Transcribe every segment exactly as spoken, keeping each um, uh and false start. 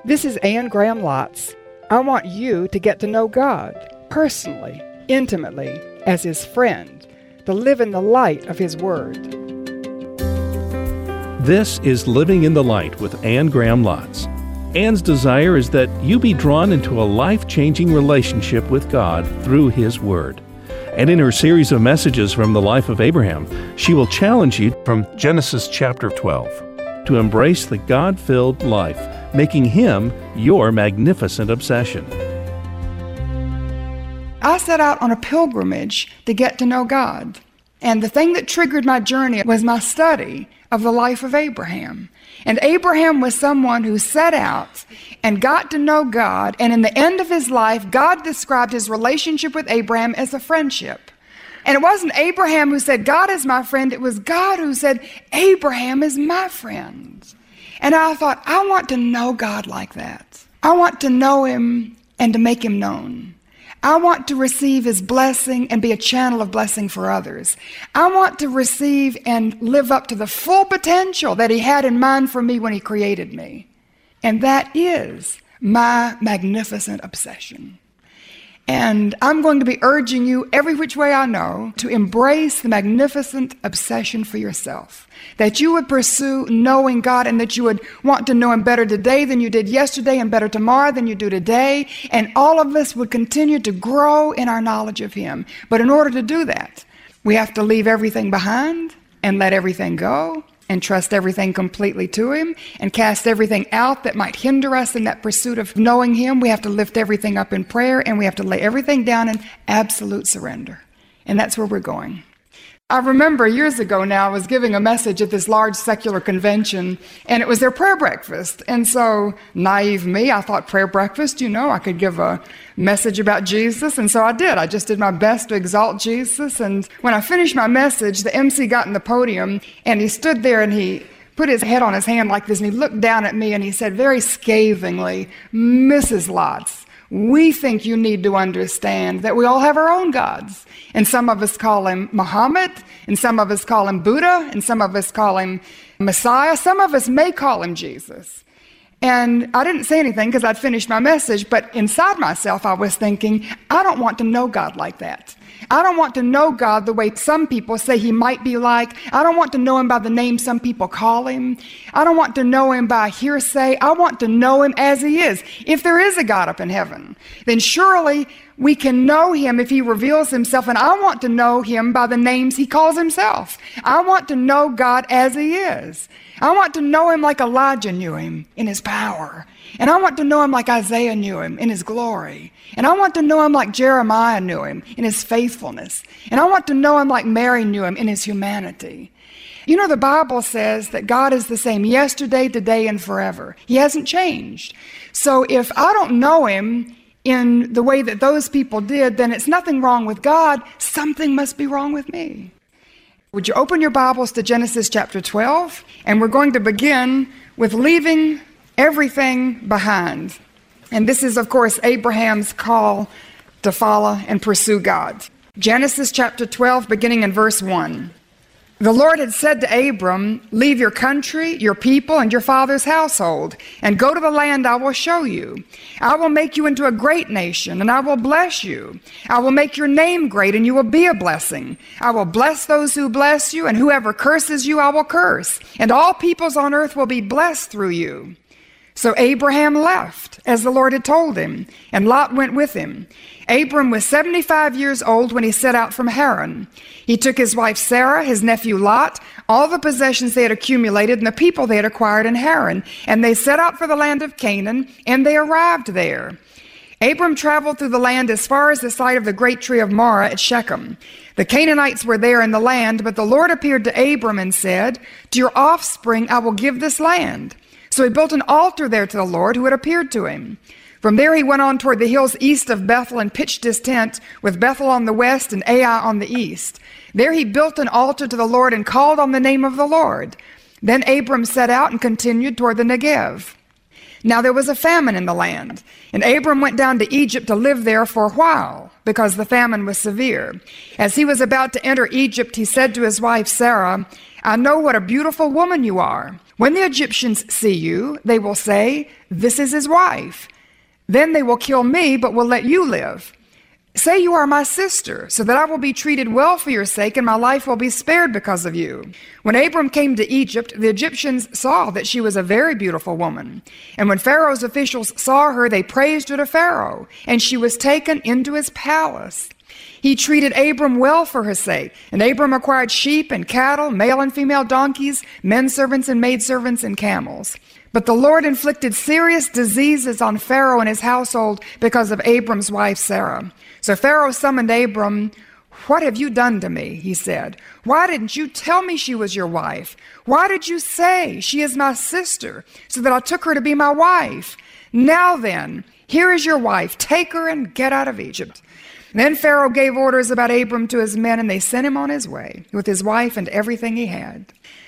This is Anne Graham Lotz. I want you to get to know God personally, intimately, as His friend, to live in the light of His Word. This is Living in the Light with Anne Graham Lotz. Anne's desire is that you be drawn into a life-changing relationship with God through His Word. And in her series of messages from the life of Abraham, she will challenge you from Genesis chapter twelve to embrace the God-filled life, making Him your magnificent obsession. I set out on a pilgrimage to get to know God. And the thing that triggered my journey was my study of the life of Abraham. And Abraham was someone who set out and got to know God. And in the end of his life, God described his relationship with Abraham as a friendship. And it wasn't Abraham who said, God is my friend. It was God who said, Abraham is my friend. And I thought, I want to know God like that. I want to know Him and to make Him known. I want to receive His blessing and be a channel of blessing for others. I want to receive and live up to the full potential that He had in mind for me when He created me. And that is my magnificent obsession. And I'm going to be urging you every which way I know to embrace the magnificent obsession for yourself. That you would pursue knowing God and that you would want to know Him better today than you did yesterday and better tomorrow than you do today. And all of us would continue to grow in our knowledge of Him. But in order to do that, we have to leave everything behind and let everything go and trust everything completely to Him and cast everything out that might hinder us in that pursuit of knowing Him. We have to lift everything up in prayer and we have to lay everything down in absolute surrender. And that's where we're going. I remember years ago now, I was giving a message at this large secular convention, and it was their prayer breakfast. And so, naive me, I thought prayer breakfast, you know, I could give a message about Jesus. And so I did. I just did my best to exalt Jesus. And when I finished my message, the M C got in the podium, and he stood there and he put his head on his hand like this, and he looked down at me and he said very scathingly, Missus Lotz, we think you need to understand that we all have our own gods. And some of us call him Muhammad, and some of us call him Buddha, and some of us call him Messiah. Some of us may call him Jesus. And I didn't say anything because I'd finished my message, but inside myself I was thinking, I don't want to know God like that. I don't want to know God the way some people say He might be like. I don't want to know Him by the name some people call Him. I don't want to know Him by hearsay. I want to know Him as He is. If there is a God up in heaven, then surely we can know Him if He reveals Himself, and I want to know Him by the names He calls Himself. I want to know God as He is. I want to know Him like Elijah knew Him in His power. And I want to know Him like Isaiah knew Him in His glory. And I want to know Him like Jeremiah knew Him in His faithfulness. And I want to know Him like Mary knew Him in His humanity. You know, the Bible says that God is the same yesterday, today, and forever. He hasn't changed. So if I don't know Him in the way that those people did, then it's nothing wrong with God. Something must be wrong with me. Would you open your Bibles to Genesis chapter twelve? And we're going to begin with leaving everything behind. And this is, of course, Abraham's call to follow and pursue God. Genesis chapter twelve, beginning in verse one. The Lord had said to Abram, leave your country, your people, and your father's household, and go to the land I will show you. I will make you into a great nation, and I will bless you. I will make your name great, and you will be a blessing. I will bless those who bless you, and whoever curses you I will curse. And all peoples on earth will be blessed through you. So Abraham left, as the Lord had told him, and Lot went with him. Abram was seventy-five years old when he set out from Haran. He took his wife Sarah, his nephew Lot, all the possessions they had accumulated, and the people they had acquired in Haran, and they set out for the land of Canaan, and they arrived there. Abram traveled through the land as far as the site of the great tree of Moreh at Shechem. The Canaanites were there in the land, but the Lord appeared to Abram and said, to your offspring I will give this land. So he built an altar there to the Lord who had appeared to him. From there he went on toward the hills east of Bethel and pitched his tent with Bethel on the west and Ai on the east. There he built an altar to the Lord and called on the name of the Lord. Then Abram set out and continued toward the Negev. Now there was a famine in the land, and Abram went down to Egypt to live there for a while, because the famine was severe. As he was about to enter Egypt, he said to his wife Sarah, I know what a beautiful woman you are. When the Egyptians see you, they will say, 'This is his wife.' Then they will kill me, but will let you live. Say you are my sister, so that I will be treated well for your sake, and my life will be spared because of you." When Abram came to Egypt, the Egyptians saw that she was a very beautiful woman. And when Pharaoh's officials saw her, they praised her to Pharaoh, and she was taken into his palace. He treated Abram well for her sake, and Abram acquired sheep and cattle, male and female donkeys, men servants and maidservants, and camels. But the Lord inflicted serious diseases on Pharaoh and his household because of Abram's wife Sarah. So Pharaoh summoned Abram. "What have you done to me?" he said. "Why didn't you tell me she was your wife? Why did you say, 'She is my sister,' so that I took her to be my wife? Now then, here is your wife. Take her and get out of Egypt." Then Pharaoh gave orders about Abram to his men, and they sent him on his way with his wife and everything he had.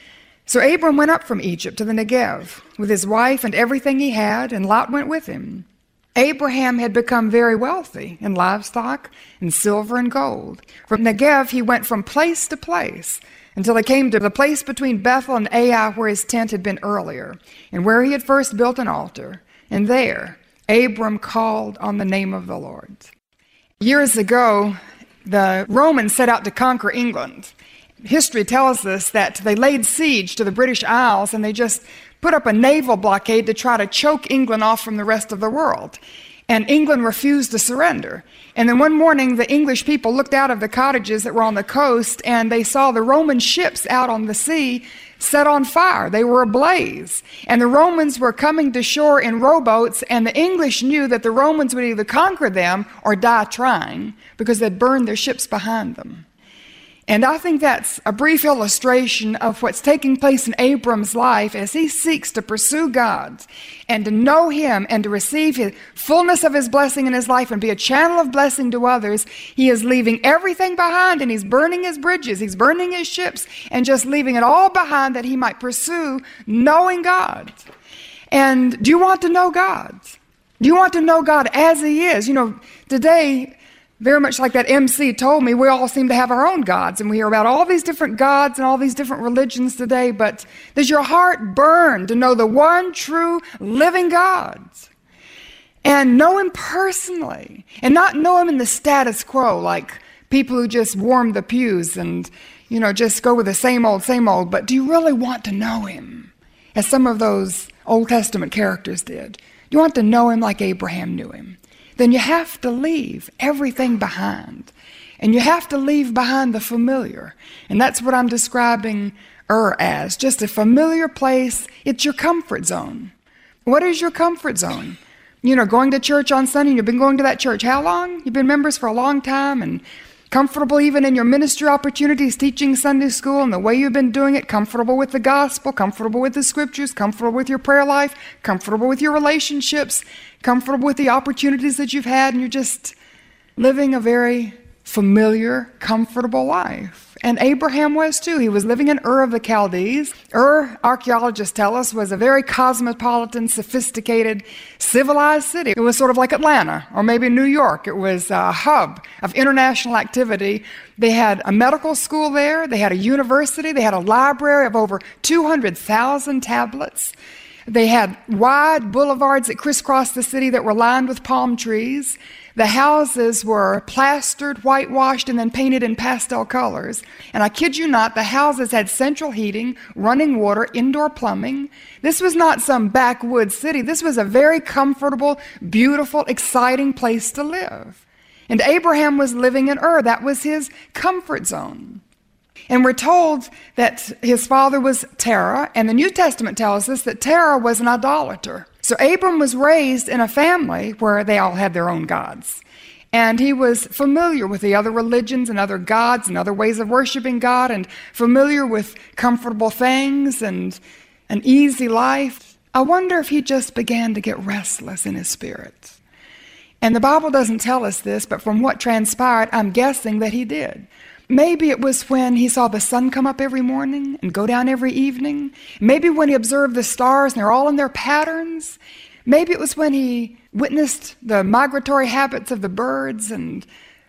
So Abram went up from Egypt to the Negev with his wife and everything he had, and Lot went with him. Abraham had become very wealthy in livestock and silver and gold. From Negev he went from place to place until he came to the place between Bethel and Ai, where his tent had been earlier, and where he had first built an altar. And there Abram called on the name of the Lord. Years ago, the Romans set out to conquer England. History tells us that they laid siege to the British Isles, and they just put up a naval blockade to try to choke England off from the rest of the world. And England refused to surrender. And then one morning, the English people looked out of the cottages that were on the coast, and they saw the Roman ships out on the sea set on fire. They were ablaze. And the Romans were coming to shore in rowboats, and the English knew that the Romans would either conquer them or die trying, because they'd burned their ships behind them. And I think that's a brief illustration of what's taking place in Abram's life as he seeks to pursue God and to know him and to receive his fullness of his blessing in his life and be a channel of blessing to others. He is leaving everything behind, and he's burning his bridges, he's burning his ships, and just leaving it all behind that he might pursue knowing God. And do you want to know God? Do you want to know God as he is? You know, today, very much like that M C told me, we all seem to have our own gods, and we hear about all these different gods and all these different religions today, but does your heart burn to know the one true living God and know him personally, and not know him in the status quo like people who just warm the pews and, you know, just go with the same old, same old, but do you really want to know him as some of those Old Testament characters did? Do you want to know him like Abraham knew him? Then you have to leave everything behind. And you have to leave behind the familiar. And that's what I'm describing Ur as, just a familiar place. It's your comfort zone. What is your comfort zone? You know, going to church on Sunday, and you've been going to that church how long? You've been members for a long time, and comfortable even in your ministry opportunities, teaching Sunday school and the way you've been doing it, comfortable with the gospel, comfortable with the scriptures, comfortable with your prayer life, comfortable with your relationships, comfortable with the opportunities that you've had, and you're just living a very familiar, comfortable life. And Abraham was too. He was living in Ur of the Chaldees. Ur, archaeologists tell us, was a very cosmopolitan, sophisticated, civilized city. It was sort of like Atlanta or maybe New York. It was a hub of international activity. They had a medical school there. They had a university. They had a library of over two hundred thousand tablets. They had wide boulevards that crisscrossed the city that were lined with palm trees. The houses were plastered, whitewashed, and then painted in pastel colors. And I kid you not, the houses had central heating, running water, indoor plumbing. This was not some backwoods city. This was a very comfortable, beautiful, exciting place to live. And Abraham was living in Ur. That was his comfort zone. And we're told that his father was Terah, and the New Testament tells us that Terah was an idolater. So Abram was raised in a family where they all had their own gods. And he was familiar with the other religions and other gods and other ways of worshiping God, and familiar with comfortable things and an easy life. I wonder if he just began to get restless in his spirit. And the Bible doesn't tell us this, but from what transpired, I'm guessing that he did. Maybe it was when he saw the sun come up every morning and go down every evening. Maybe when he observed the stars and they're all in their patterns. Maybe it was when he witnessed the migratory habits of the birds and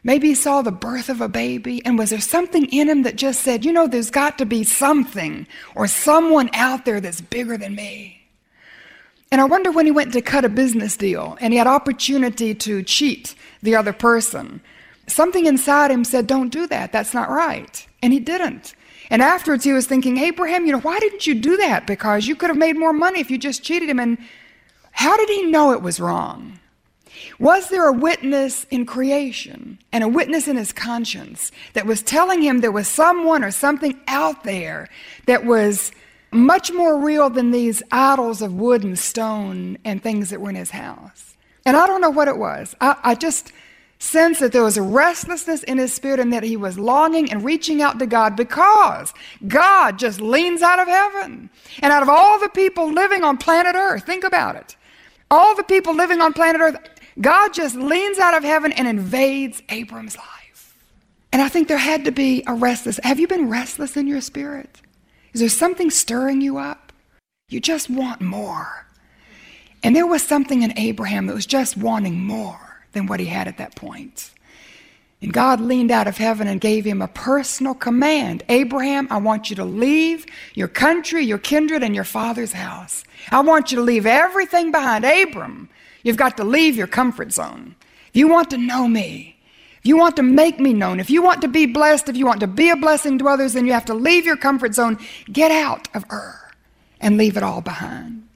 Maybe he saw the birth of a baby, and was there something in him that just said, you know, there's got to be something or someone out there that's bigger than me. And I wonder when he went to cut a business deal and he had opportunity to cheat the other person, something inside him said, don't do that, that's not right. And he didn't. And afterwards he was thinking, Abraham, you know, why didn't you do that? Because you could have made more money if you just cheated him. And how did he know it was wrong? Was there a witness in creation and a witness in his conscience that was telling him there was someone or something out there that was much more real than these idols of wood and stone and things that were in his house? And I don't know what it was. I, I just sense that there was a restlessness in his spirit and that he was longing and reaching out to God because God just leans out of heaven. And out of all the people living on planet Earth, think about it. All the people living on planet Earth, God just leans out of heaven and invades Abram's life. And I think there had to be a restless. Have you been restless in your spirit? Is there something stirring you up? You just want more. And there was something in Abraham that was just wanting more than what he had at that point. And God leaned out of heaven and gave him a personal command. Abraham, I want you to leave your country, your kindred, and your father's house. I want you to leave everything behind. Abram, you've got to leave your comfort zone. If you want to know me, if you want to make me known, if you want to be blessed, if you want to be a blessing to others, then you have to leave your comfort zone. Get out of Ur and leave it all behind.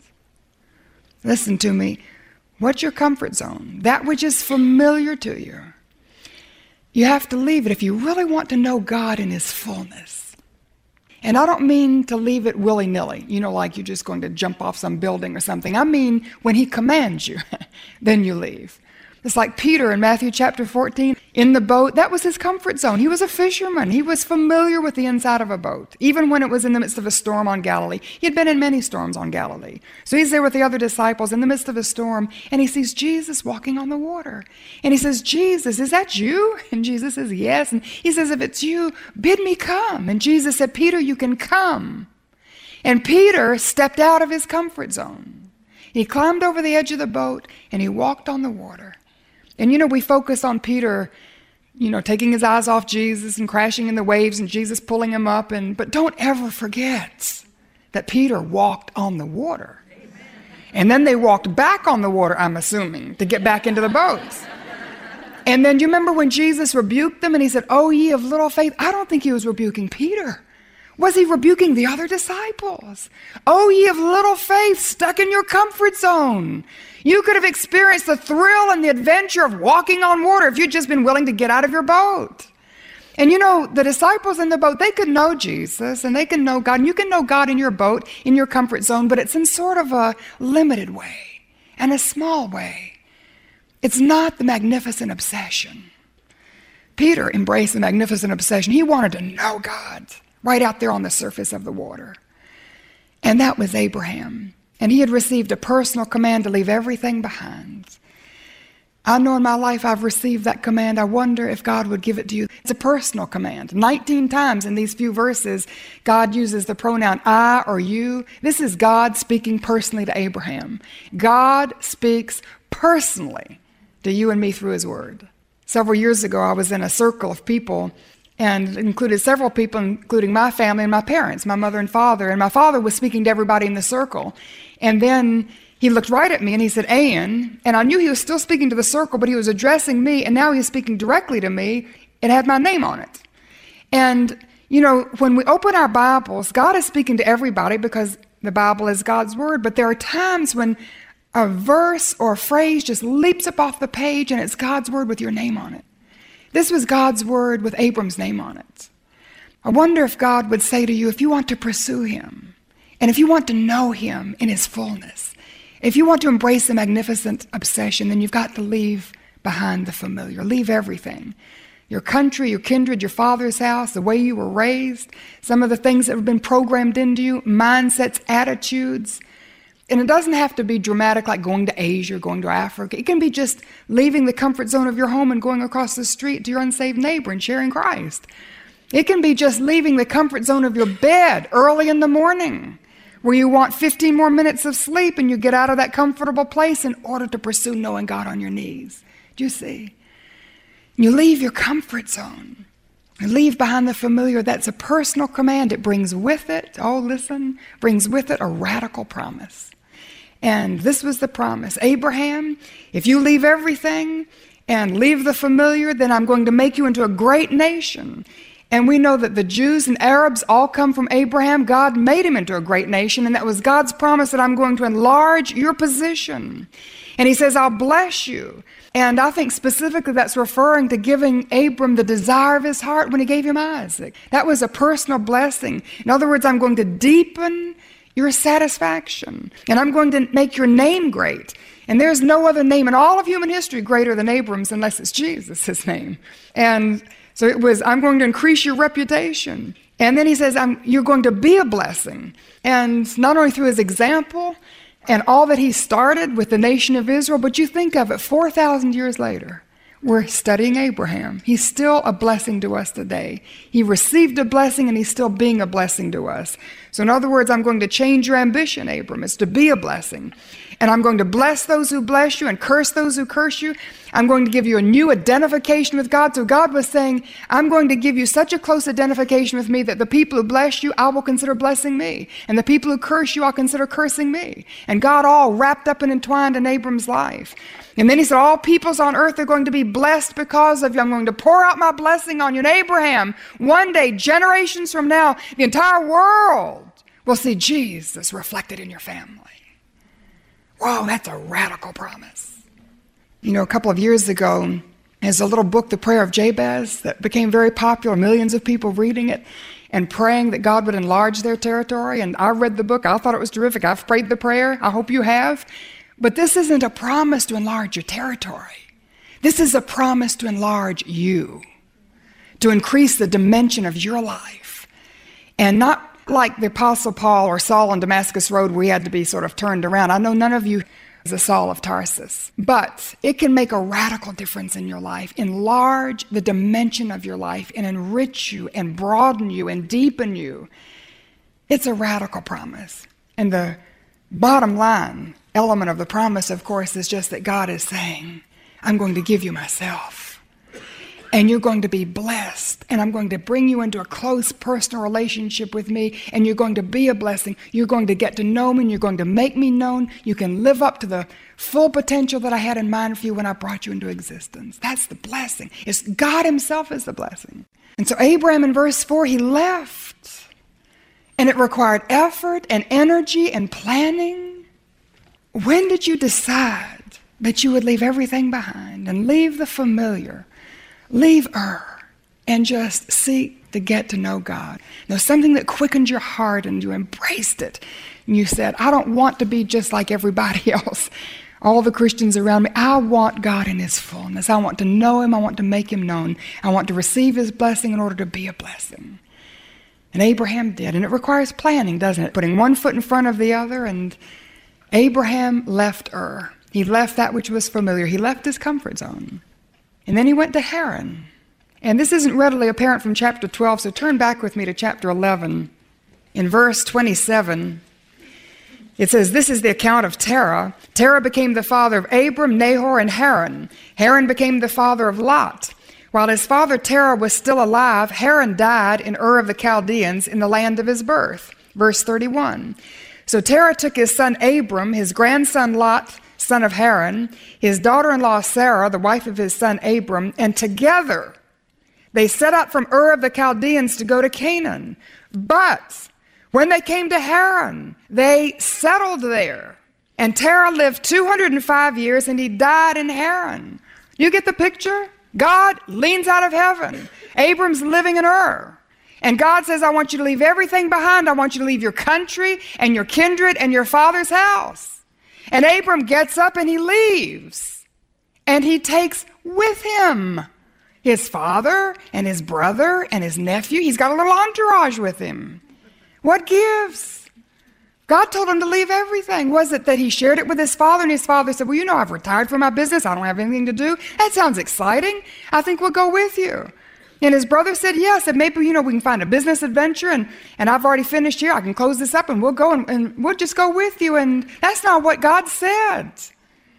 Listen to me. What's your comfort zone? That which is familiar to you. You have to leave it if you really want to know God in his fullness. And I don't mean to leave it willy-nilly, you know, like you're just going to jump off some building or something. I mean, when he commands you, then you leave. It's like Peter in Matthew chapter fourteen, in the boat, that was his comfort zone. He was a fisherman. He was familiar with the inside of a boat, even when it was in the midst of a storm on Galilee. He had been in many storms on Galilee. So he's there with the other disciples in the midst of a storm, and he sees Jesus walking on the water. And he says, Jesus, is that you? And Jesus says, yes. And he says, if it's you, bid me come. And Jesus said, Peter, you can come. And Peter stepped out of his comfort zone. He climbed over the edge of the boat, and he walked on the water. And, you know, we focus on Peter, you know, taking his eyes off Jesus and crashing in the waves and Jesus pulling him up. And but don't ever forget that Peter walked on the water. Amen. And then they walked back on the water, I'm assuming, to get back into the boat. And then you remember when Jesus rebuked them and he said, oh, ye of little faith? I don't think he was rebuking Peter. Was he rebuking the other disciples? Oh, ye of little faith, stuck in your comfort zone. You could have experienced the thrill and the adventure of walking on water if you'd just been willing to get out of your boat. And you know, the disciples in the boat, they could know Jesus and they can know God. And you can know God in your boat, in your comfort zone, but it's in sort of a limited way and a small way. It's not the magnificent obsession. Peter embraced the magnificent obsession. He wanted to know God right out there on the surface of the water. And that was Abraham. And he had received a personal command to leave everything behind. I know in my life I've received that command. I wonder if God would give it to you. It's a personal command. nineteen times in these few verses, God uses the pronoun I or you. This is God speaking personally to Abraham. God speaks personally to you and me through his word. Several years ago, I was in a circle of people and included several people, including my family and my parents, my mother and father. And my father was speaking to everybody in the circle. And then he looked right at me and he said, Ann, and I knew he was still speaking to the circle, but he was addressing me, and now he's speaking directly to me. It had my name on it. And, you know, when we open our Bibles, God is speaking to everybody because the Bible is God's word, but there are times when a verse or a phrase just leaps up off the page and it's God's word with your name on it. This was God's word with Abram's name on it. I wonder if God would say to you, if you want to pursue him, and if you want to know him in his fullness, if you want to embrace the magnificent obsession, then you've got to leave behind the familiar. Leave everything. Your country, your kindred, your father's house, the way you were raised, some of the things that have been programmed into you, mindsets, attitudes. And it doesn't have to be dramatic like going to Asia or going to Africa. It can be just leaving the comfort zone of your home and going across the street to your unsaved neighbor and sharing Christ. It can be just leaving the comfort zone of your bed early in the morning where you want fifteen more minutes of sleep and you get out of that comfortable place in order to pursue knowing God on your knees. Do you see? You leave your comfort zone. You leave behind the familiar. That's a personal command. It brings with it, oh, listen, brings with it a radical promise. And this was the promise. Abraham, if you leave everything and leave the familiar, then I'm going to make you into a great nation. And we know that the Jews and Arabs all come from Abraham. God made him into a great nation, and that was God's promise that I'm going to enlarge your position. And he says, I'll bless you. And I think specifically that's referring to giving Abram the desire of his heart when he gave him Isaac. That was a personal blessing. In other words, I'm going to deepen your satisfaction, and I'm going to make your name great. And there's no other name in all of human history greater than Abram's unless it's Jesus, his name. And so it was, I'm going to increase your reputation. And then he says, I'm, you're going to be a blessing. And not only through his example and all that he started with the nation of Israel, but you think of it, four thousand years later, we're studying Abraham. He's still a blessing to us today. He received a blessing and he's still being a blessing to us. So in other words, I'm going to change your ambition, Abram. It's to be a blessing. And I'm going to bless those who bless you and curse those who curse you. I'm going to give you a new identification with God. So God was saying, I'm going to give you such a close identification with me that the people who bless you, I will consider blessing me. And the people who curse you, I'll consider cursing me. And God all wrapped up and entwined in Abram's life. And then he said, all peoples on earth are going to be blessed because of you. I'm going to pour out my blessing on you. And Abraham, one day, generations from now, the entire world will see Jesus reflected in your family. Whoa, that's a radical promise. You know, a couple of years ago, there's a little book, The Prayer of Jabez, that became very popular, millions of people reading it and praying that God would enlarge their territory. And I read the book. I thought it was terrific. I've prayed the prayer. I hope you have. But this isn't a promise to enlarge your territory. This is a promise to enlarge you, to increase the dimension of your life. And not like the Apostle Paul or Saul on Damascus Road where he had to be sort of turned around. I know none of you is a Saul of Tarsus, but it can make a radical difference in your life, enlarge the dimension of your life and enrich you and broaden you and deepen you. It's a radical promise. And the bottom line element of the promise, of course, is just that God is saying, I'm going to give you myself. And you're going to be blessed, and I'm going to bring you into a close personal relationship with me, and you're going to be a blessing. You're going to get to know me, and you're going to make me known. You can live up to the full potential that I had in mind for you when I brought you into existence. That's the blessing. It's God himself is the blessing. And so Abraham in verse four, he left, and it required effort and energy and planning. When did you decide that you would leave everything behind and leave the familiar? Leave Ur and just seek to get to know God. There's something that quickened your heart and you embraced it. And you said, I don't want to be just like everybody else, all the Christians around me. I want God in his fullness. I want to know him. I want to make him known. I want to receive his blessing in order to be a blessing. And Abraham did. And it requires planning, doesn't it? Putting one foot in front of the other. And Abraham left Ur. He left that which was familiar. He left his comfort zone. And then he went to Haran. And this isn't readily apparent from chapter twelve, so turn back with me to chapter eleven. In verse twenty-seven, it says, this is the account of Terah. Terah became the father of Abram, Nahor, and Haran. Haran became the father of Lot. While his father Terah was still alive, Haran died in Ur of the Chaldeans in the land of his birth. Verse thirty-one. So Terah took his son Abram, his grandson Lot, son of Haran, his daughter-in-law Sarah, the wife of his son Abram, and together they set out from Ur of the Chaldeans to go to Canaan. But when they came to Haran, they settled there. And Terah lived two hundred five years, and he died in Haran. You get the picture? God leans out of heaven. Abram's living in Ur. And God says, I want you to leave everything behind. I want you to leave your country and your kindred and your father's house. And Abram gets up and he leaves. And he takes with him his father and his brother and his nephew. He's got a little entourage with him. What gives? God told him to leave everything. Was it that he shared it with his father, and his father said, well, you know, I've retired from my business. I don't have anything to do. That sounds exciting. I think we'll go with you. And his brother said, yes, and maybe, you know, we can find a business adventure, and, and I've already finished here. I can close this up, and we'll go, and, and we'll just go with you. And that's not what God said.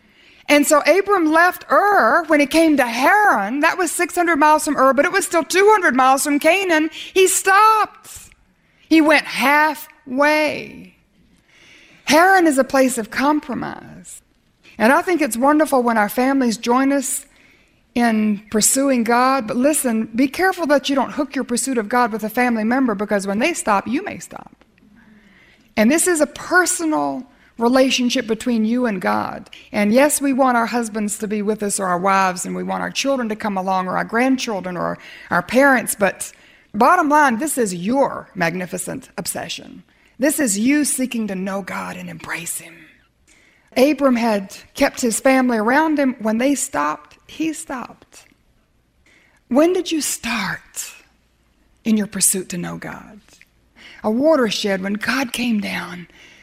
And so Abram left Ur when he came to Haran. That was six hundred miles from Ur, but it was still two hundred miles from Canaan. He stopped. He went halfway. Haran is a place of compromise. And I think it's wonderful when our families join us in pursuing God. But listen, be careful that you don't hook your pursuit of God with a family member, because when they stop, you may stop. And this is a personal relationship between you and God. And yes, we want our husbands to be with us, or our wives, and we want our children to come along, or our grandchildren, or our parents. But bottom line, this is your magnificent obsession. This is you seeking to know God and embrace Him. Abram had kept his family around him. When they stopped, he stopped. When did you start in your pursuit to know God? A watershed when God came down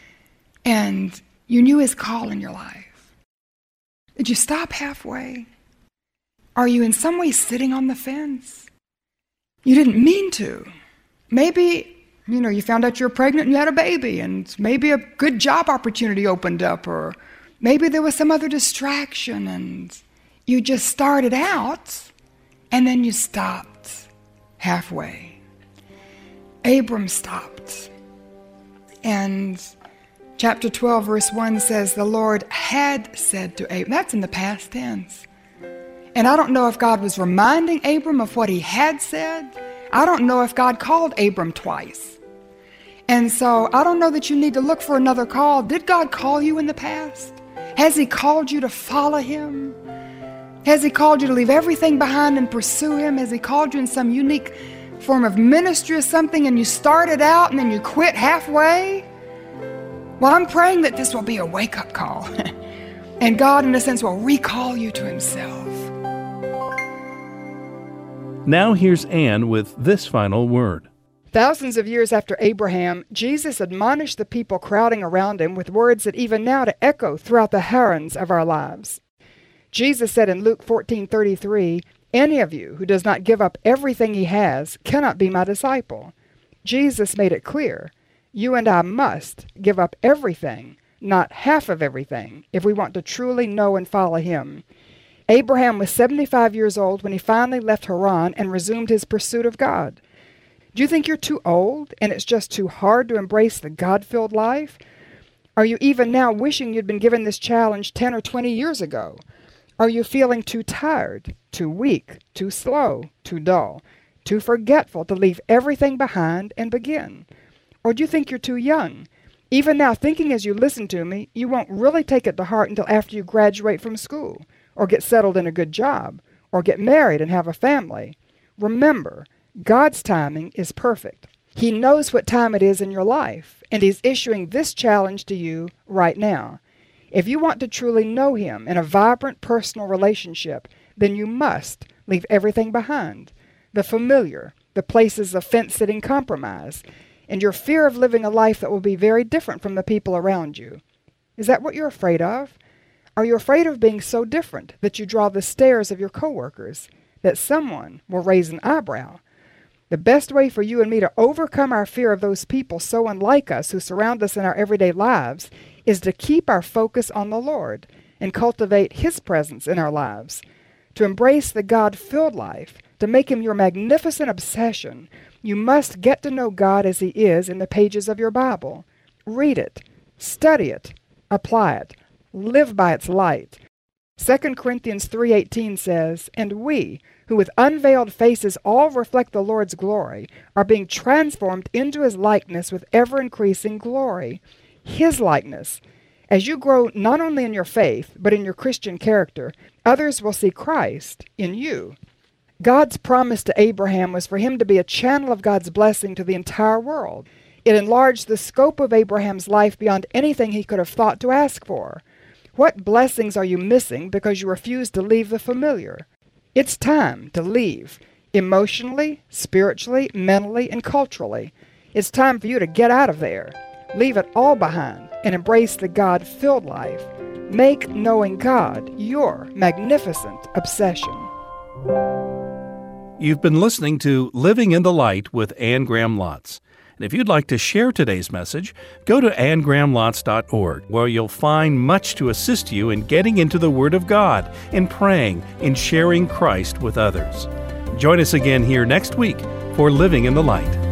and you knew His call in your life. Did you stop halfway? Are you in some way sitting on the fence? You didn't mean to. Maybe, you know, you found out you were pregnant and you had a baby, and maybe a good job opportunity opened up, or maybe there was some other distraction and you just started out and then you stopped halfway. Abram stopped. And chapter twelve, verse one says, the Lord had said to Abram. That's in the past tense. And I don't know if God was reminding Abram of what He had said. I don't know if God called Abram twice. And so I don't know that you need to look for another call. Did God call you in the past? Has He called you to follow Him? Has He called you to leave everything behind and pursue Him? Has He called you in some unique form of ministry or something, and you started out and then you quit halfway? Well, I'm praying that this will be a wake-up call. And God, in a sense, will recall you to Himself. Now here's Anne with this final word. Thousands of years after Abraham, Jesus admonished the people crowding around Him with words that even now to echo throughout the Harans of our lives. Jesus said in Luke fourteen thirty-three, any of you who does not give up everything he has cannot be my disciple. Jesus made it clear. You and I must give up everything, not half of everything, if we want to truly know and follow Him. Abraham was seventy-five years old when he finally left Haran and resumed his pursuit of God. Do you think you're too old and it's just too hard to embrace the God-filled life? Are you even now wishing you'd been given this challenge ten or twenty years ago? Are you feeling too tired, too weak, too slow, too dull, too forgetful to leave everything behind and begin? Or do you think you're too young? Even now, thinking as you listen to me, you won't really take it to heart until after you graduate from school, or get settled in a good job, or get married and have a family. Remember, God's timing is perfect. He knows what time it is in your life, and He's issuing this challenge to you right now. If you want to truly know Him in a vibrant personal relationship, then you must leave everything behind. The familiar, the places of fence-sitting compromise, and your fear of living a life that will be very different from the people around you. Is that what you're afraid of? Are you afraid of being so different that you draw the stares of your coworkers, that someone will raise an eyebrow? The best way for you and me to overcome our fear of those people so unlike us who surround us in our everyday lives is to keep our focus on the Lord and cultivate His presence in our lives. To embrace the God-filled life, to make Him your magnificent obsession, you must get to know God as He is in the pages of your Bible. Read it, study it, apply it, live by its light. Second Corinthians three eighteen says, and we, who with unveiled faces all reflect the Lord's glory, are being transformed into His likeness with ever-increasing glory. His likeness. As you grow not only in your faith, but in your Christian character, others will see Christ in you. God's promise to Abraham was for him to be a channel of God's blessing to the entire world. It enlarged the scope of Abraham's life beyond anything he could have thought to ask for. What blessings are you missing because you refuse to leave the familiar? It's time to leave, emotionally, spiritually, mentally, and culturally. It's time for you to get out of there. Leave it all behind and embrace the God-filled life. Make knowing God your magnificent obsession. You've been listening to Living in the Light with Anne Graham Lotz. And if you'd like to share today's message, go to ann graham lotz dot org, where you'll find much to assist you in getting into the Word of God, in praying, in sharing Christ with others. Join us again here next week for Living in the Light.